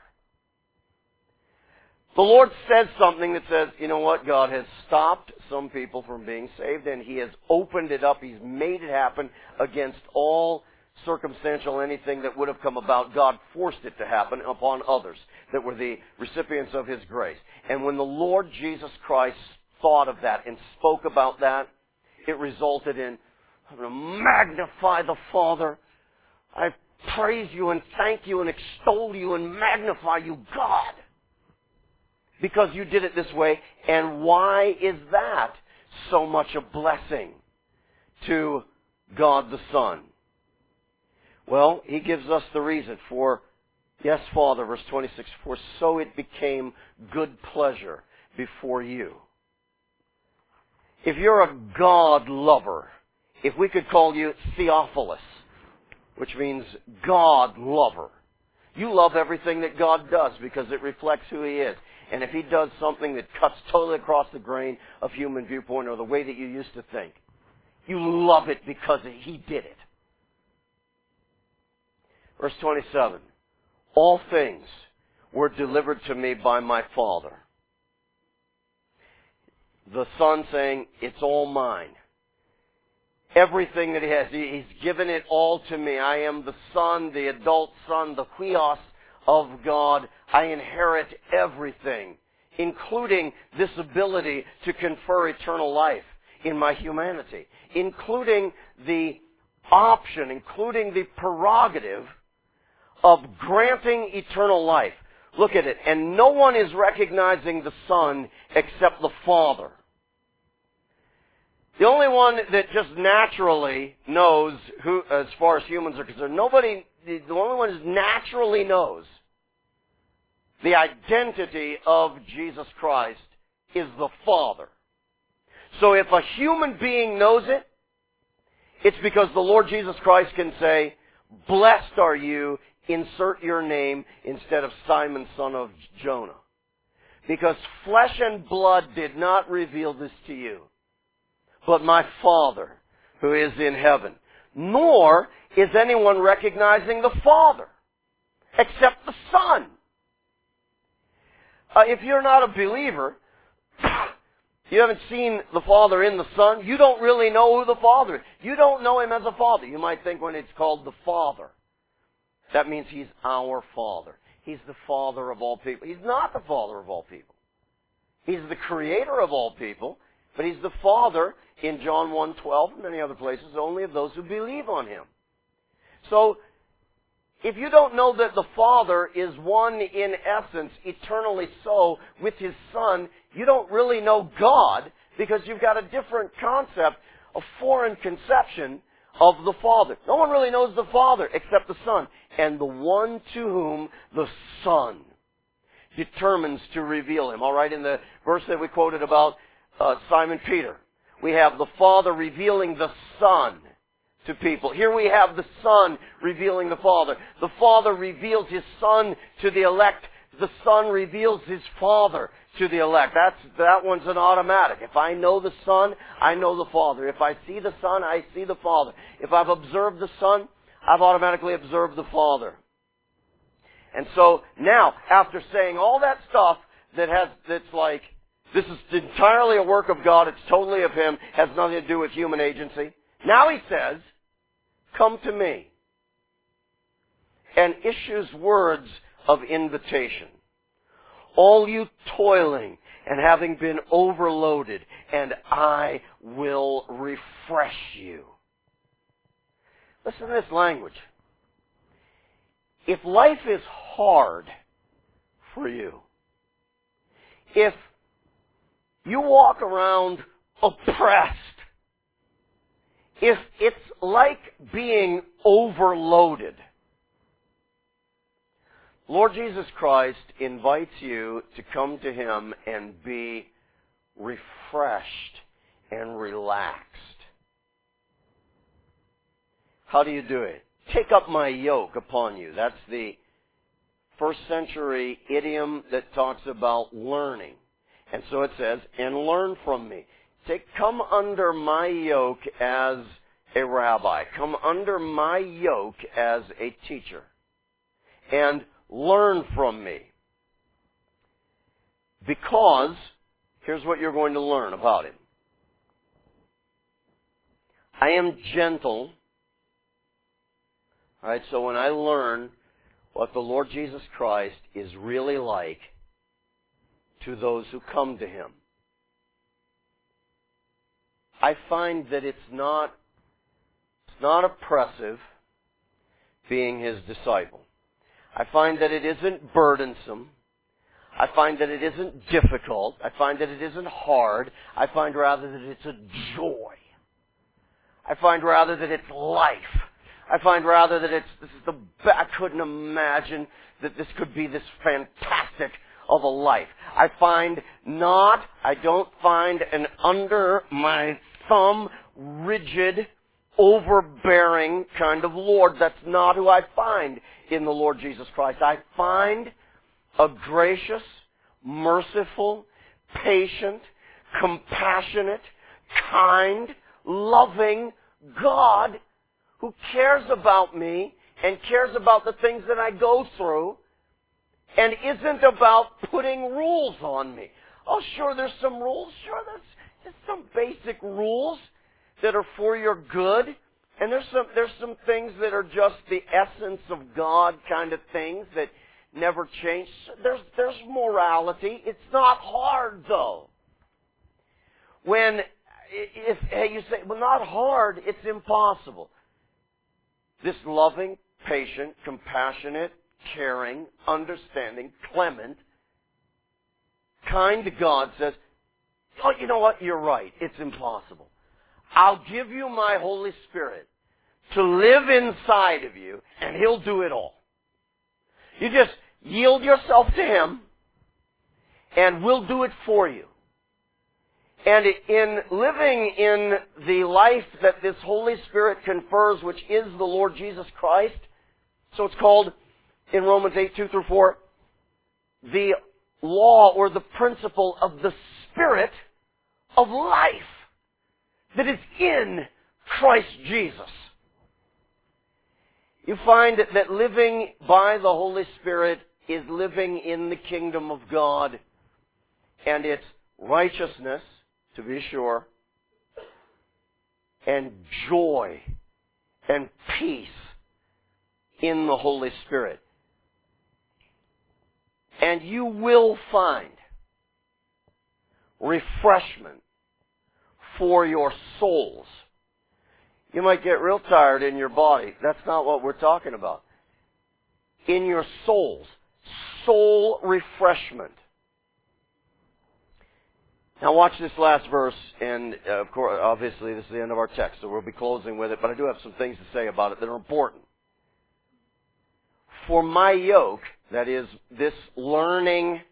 The Lord says something that says, you know what, God has stopped some people from being saved, and He has opened it up. He's made it happen against all circumstantial anything that would have come about. God forced it to happen upon others that were the recipients of His grace. And when the Lord Jesus Christ thought of that and spoke about that, it resulted in, I'm going to magnify the Father. I praise you and thank you and extol you and magnify you, God, because you did it this way. And why is that so much a blessing to God the Son? Well, He gives us the reason for, yes, Father, verse twenty-six, for so it became good pleasure before you. If you're a God lover, if we could call you Theophilus, which means God lover, you love everything that God does because it reflects who He is. And if He does something that cuts totally across the grain of human viewpoint or the way that you used to think, you love it because He did it. Verse twenty-seven, all things were delivered to me by my Father. The Son saying, it's all mine. Everything that He has, He's given it all to me. I am the Son, the adult Son, the huios of God. I inherit everything, including this ability to confer eternal life in my humanity, including the option, including the prerogative of granting eternal life. Look at it. And no one is recognizing the Son except the Father. The only one that just naturally knows who, as far as humans are concerned, nobody, the only one that naturally knows the identity of Jesus Christ is the Father. So if a human being knows it, it's because the Lord Jesus Christ can say, blessed are you, insert your name instead of Simon, son of Jonah. Because flesh and blood did not reveal this to you, but my Father who is in heaven. Nor is anyone recognizing the Father except the Son. Uh, if you're not a believer, you haven't seen the Father in the Son, you don't really know who the Father is. You don't know Him as a Father. You might think when it's called the Father, that means He's our Father. He's the Father of all people. He's not the Father of all people. He's the Creator of all people, but He's the Father, in John one twelve and many other places, only of those who believe on Him. So, if you don't know that the Father is one in essence, eternally so, with His Son, you don't really know God, because you've got a different concept, a foreign conception of the Father. No one really knows the Father except the Son, and the one to whom the Son determines to reveal Him. All right, in the verse that we quoted about uh, Simon Peter, we have the Father revealing the Son to people. Here we have the Son revealing the Father. The Father reveals His Son to the elect. The Son reveals His Father to the elect. That's, that one's an automatic. If I know the Son, I know the Father. If I see the Son, I see the Father. If I've observed the Son, I've automatically observed the Father. And so now, after saying all that stuff that has, that's like, this is entirely a work of God, it's totally of Him, has nothing to do with human agency. Now He says, come to me, and issues words of invitation. All you toiling and having been overloaded, and I will refresh you. Listen to this language. If life is hard for you, if you walk around oppressed, if it's like being overloaded, Lord Jesus Christ invites you to come to Him and be refreshed and relaxed. How do you do it? Take up my yoke upon you. That's the first century idiom that talks about learning. And so it says, and learn from me. Take, come under my yoke as a rabbi. Come under my yoke as a teacher. And learn from me. Because, here's what you're going to learn about Him. I am gentle. All right, so when I learn what the Lord Jesus Christ is really like to those who come to Him, I find that it's not, it's not oppressive being His disciple. I find that it isn't burdensome. I find that it isn't difficult. I find that it isn't hard. I find rather that it's a joy. I find rather that it's life. I find rather that it's, this is the, I couldn't imagine that this could be this fantastic of a life. I find not, I don't find an under my thumb, rigid, overbearing kind of Lord. That's not who I find in the Lord Jesus Christ. I find a gracious, merciful, patient, compassionate, kind, loving God who cares about me and cares about the things that I go through and isn't about putting rules on me. Oh, sure, there's some rules. Sure, there's just some basic rules that are for your good. And there's some, there's some things that are just the essence of God kind of things that never change. There's, there's morality. It's not hard, though. When, if hey, you say, well, not hard, it's impossible. This loving, patient, compassionate, caring, understanding, clement, kind God says, oh, you know what? You're right. It's impossible. I'll give you my Holy Spirit to live inside of you, and He'll do it all. You just Yield yourself to Him, and we'll do it for you. And in living in the life that this Holy Spirit confers, which is the Lord Jesus Christ, so it's called in Romans eight, two through four, the law or the principle of the Spirit of life that is in Christ Jesus. You find that living by the Holy Spirit is living in the kingdom of God, and it's righteousness, to be sure, and joy and peace in the Holy Spirit. And you will find refreshment for your souls. You might get real tired in your body. That's not what we're talking about. In your souls. Soul refreshment. Now watch this last verse, and uh, of course, obviously this is the end of our text, so we'll be closing with it, but I do have some things to say about it that are important. For my yoke, that is, this learning,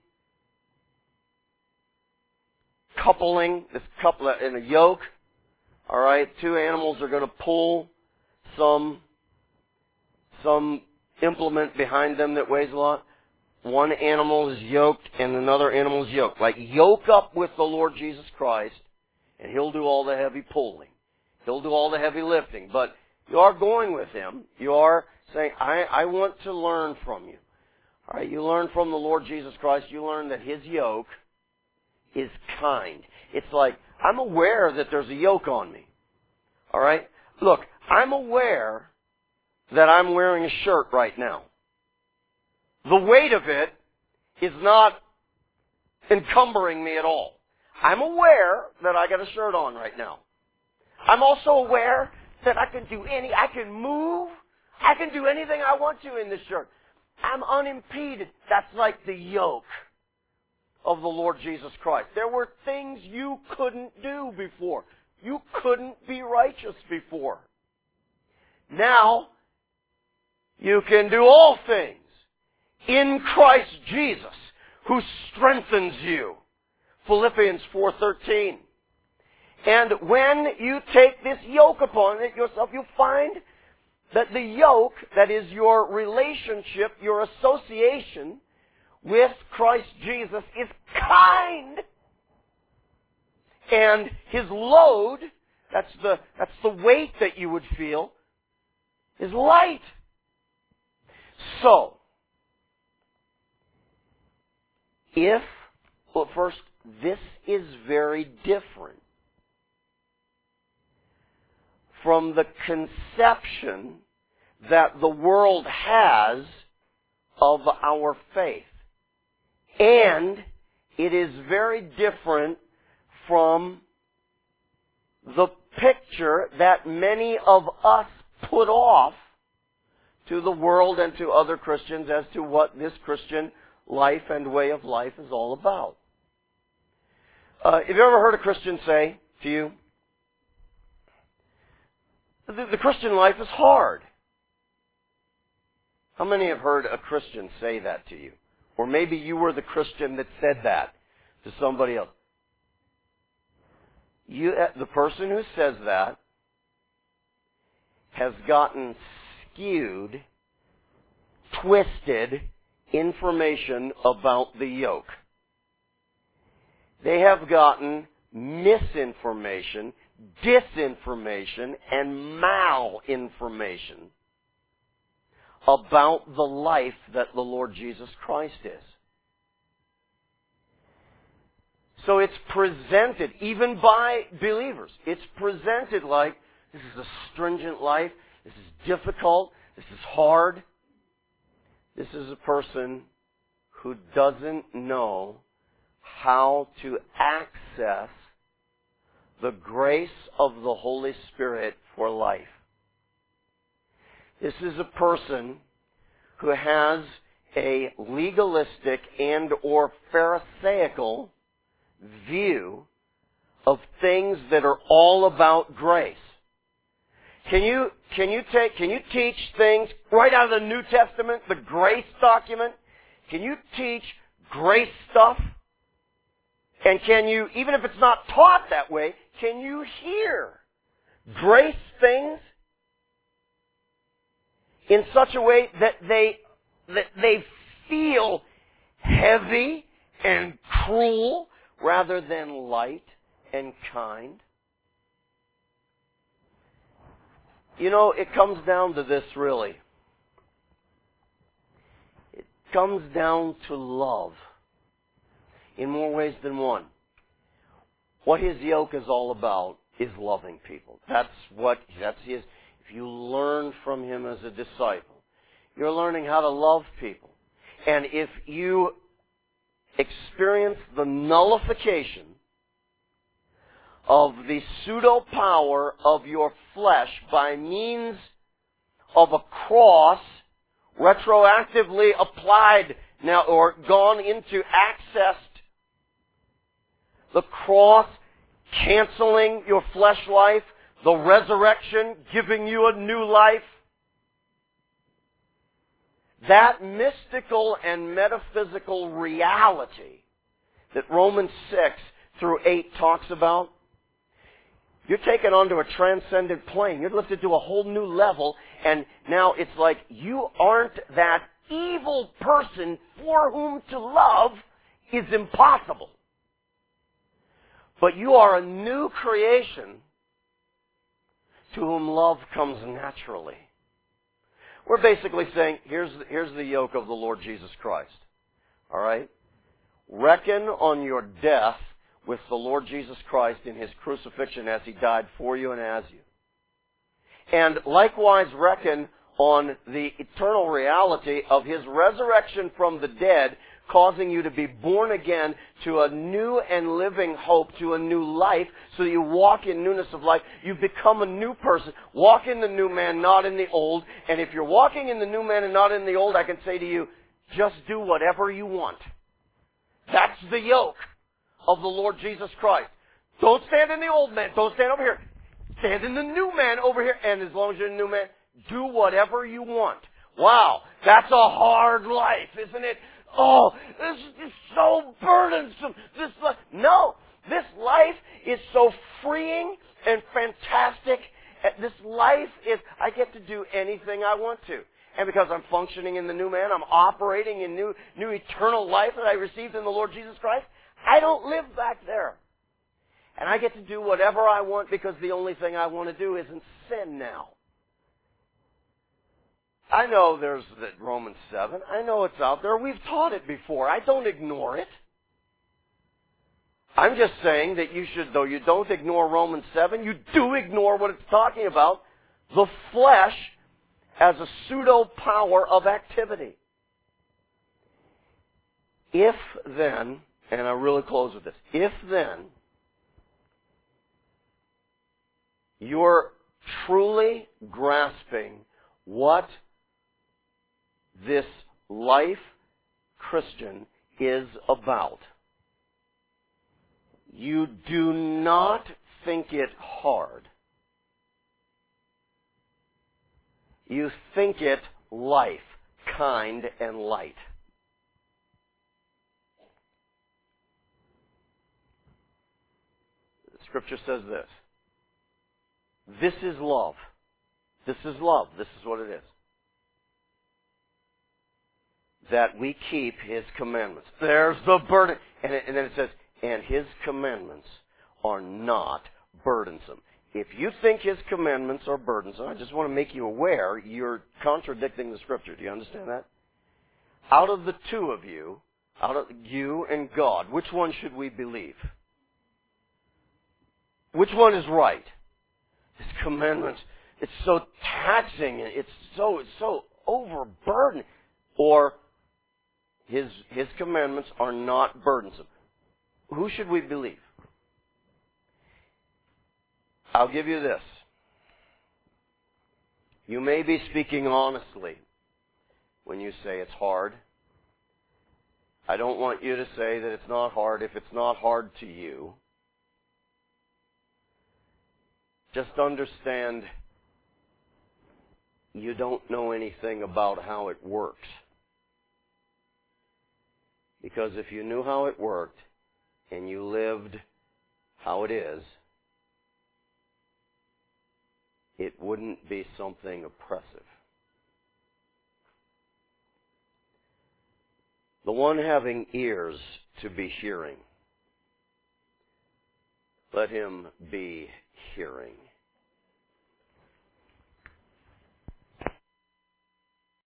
coupling, this couple in a yoke, all right, two animals are going to pull some, some implement behind them that weighs a lot. One animal is yoked and another animal is yoked. Like, yoke up with the Lord Jesus Christ, and He'll do all the heavy pulling. He'll do all the heavy lifting. But you are going with Him. You are saying, I, I want to learn from you. All right, you learn from the Lord Jesus Christ. You learn that His yoke is kind. It's like, I'm aware that there's a yoke on me. All right? Look, I'm aware that I'm wearing a shirt right now. The weight of it is not encumbering me at all. I'm aware that I got a shirt on right now. I'm also aware that I can do any, I can move, I can do anything I want to in this shirt. I'm unimpeded. That's like the yoke of the Lord Jesus Christ. There were things you couldn't do before. You couldn't be righteous before. Now, you can do all things in Christ Jesus, who strengthens you. Philippians four thirteen. And when you take this yoke upon it yourself, you'll find that the yoke, that is your relationship, your association with Christ Jesus, is kind. And His load, that's the, that's the weight that you would feel, is light. So, if, well, first, this is very different from the conception that the world has of our faith. And it is very different from the picture that many of us put off to the world and to other Christians as to what this Christian life and way of life is all about. Uh, have you ever heard a Christian say to you, the, the Christian life is hard? How many have heard a Christian say that to you? Or maybe you were the Christian that said that to somebody else. You, the person who says that has gotten skewed, twisted information about the yoke. They have gotten misinformation, disinformation, and malinformation about the life that the Lord Jesus Christ is. So it's presented, even by believers, it's presented like, this is a stringent life, this is difficult, this is hard. This is a person who doesn't know how to access the grace of the Holy Spirit for life. This is a person who has a legalistic and or pharisaical view of things that are all about grace. Can you, can you take, can you teach things right out of the New Testament, the grace document? can you teach grace stuff? And can you, even if it's not taught that way, can you hear grace things in such a way that they, that they feel heavy and cruel rather than light and kind? You know, it comes down to this, really. It comes down to love in more ways than one. What his yoke is all about is loving people. That's what, that's his, if you learn from him as a disciple, you're learning how to love people. And if you experience the nullification of the pseudo power of your flesh by means of a cross retroactively applied now or gone into accessed, the cross canceling your flesh life, the resurrection giving you a new life, that mystical and metaphysical reality that Romans six through eight talks about, you're taken onto a transcendent plane. You're lifted to a whole new level, and now it's like you aren't that evil person for whom to love is impossible. But you are a new creation to whom love comes naturally. We're basically saying, here's the, here's the yoke of the Lord Jesus Christ. All right? Reckon on your death with the Lord Jesus Christ in His crucifixion as He died for you and as you. And likewise reckon on the eternal reality of His resurrection from the dead, causing you to be born again to a new and living hope, to a new life, so that you walk in newness of life. You become a new person. Walk in the new man, not in the old. And if you're walking in the new man and not in the old, I can say to you, just do whatever you want. That's the yoke of the Lord Jesus Christ. Don't stand in the old man. Don't stand over here. Stand in the new man over here. And as long as you're a new man, do whatever you want. Wow, that's a hard life, isn't it? Oh, this is so burdensome. This life. No, this life is so freeing and fantastic. This life is, I get to do anything I want to. And because I'm functioning in the new man, I'm operating in new, new eternal life that I received in the Lord Jesus Christ, I don't live back there. And I get to do whatever I want because the only thing I want to do isn't sin now. I know there's that Romans seven. I know it's out there. We've taught it before. I don't ignore it. I'm just saying that you should, though you don't ignore Romans seven, you do ignore what it's talking about, the flesh as a pseudo power of activity. If then, and I really close with this, if then you're truly grasping what this life Christian is about, you do not think it hard. You think it life, kind, and light. The Scripture says this. This is love. This is love. This is what it is. That we keep His commandments. There's the burden. And, it, and then it says, and His commandments are not burdensome. If you think His commandments are burdensome, I just want to make you aware you're contradicting the Scripture. Do you understand that? Out of the two of you, out of you and God, which one should we believe? Which one is right? His commandments, it's so taxing, it's so it's so overburdened. Or His His commandments are not burdensome. Who should we believe? I'll give you this. You may be speaking honestly when you say it's hard. I don't want you to say that it's not hard if it's not hard to you. Just understand you don't know anything about how it works. Because if you knew how it worked and you lived how it is, it wouldn't be something oppressive. The one having ears to be hearing, let him be hearing.